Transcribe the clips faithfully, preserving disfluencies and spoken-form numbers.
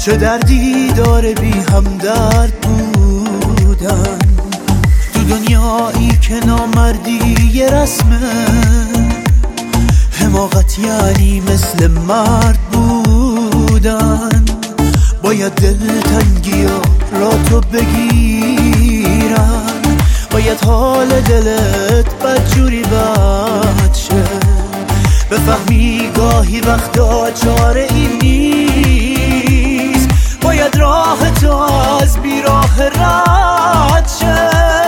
چه دردی داره بی همدرد بودن تو دنیایی که نامردی یه رسمه، حماقت یعنی مثل مرد بودن. باید دلتنگی را تو بگیرن، باید حال دلت بدجوری بد شه، بفهمی گاهی وقتا چاره ای نیست، باید راه تو از بیراه رد شه.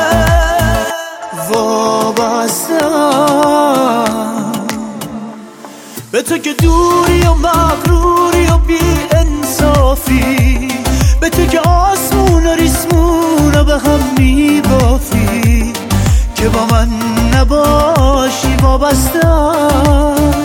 وابستم به تو که دوری و مغروری و بی انصافی، به تو که آسمون و ریسمون و به هم میبافی، که با من نباشی. وابستم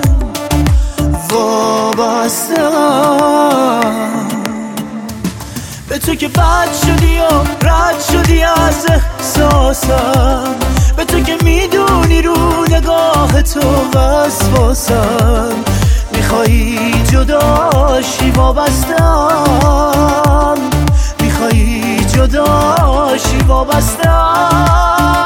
وابستم به تو که بد شدی و رد شدی از احساسم، به تو که میدونی رو نگاه تو وسواسم، میخوایی جداشی. وابستم میخوایی جداشی. وابستم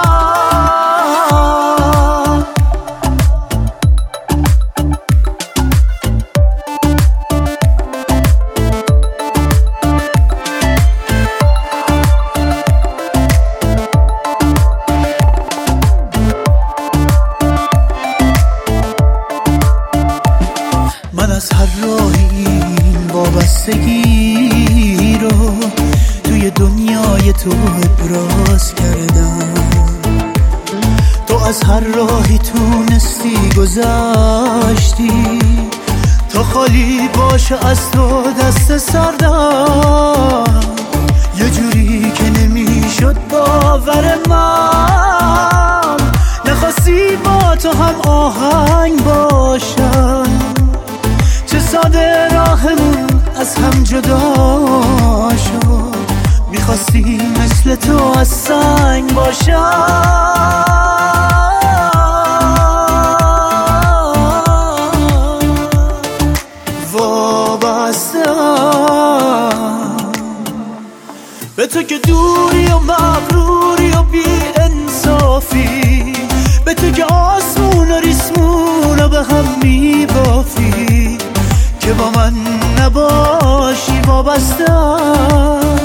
من از هر راهی این وابستگی رو توی دنیای تو ابراز کردم، تو از هر راهی تونستی گذشتی تا خالی باشه از تو دست سردم، یه جوری که نمیشد باور من، نخواستی با تو هم آهنگ باشم، چه ساده راهمون از هم جدا شد، میخواستی مثل تو از سنگ باشم. وابستم به تو که دوری و مغروری و بی انصافی، به تو که آسمون و ریسمون و به هم میبافی، که با من نباشی. وابستم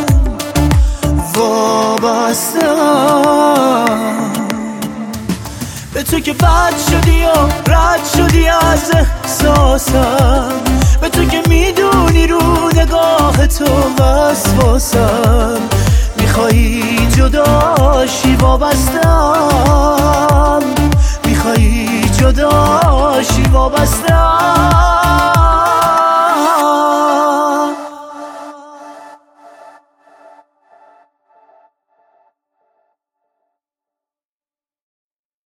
وابستم به تو که بد شدی و رد شدی از احساسم، به تو که میدونی رو نگاه تو وسواسم، میخوایی جداشی. وابستم میخوایی جداشی. وابستم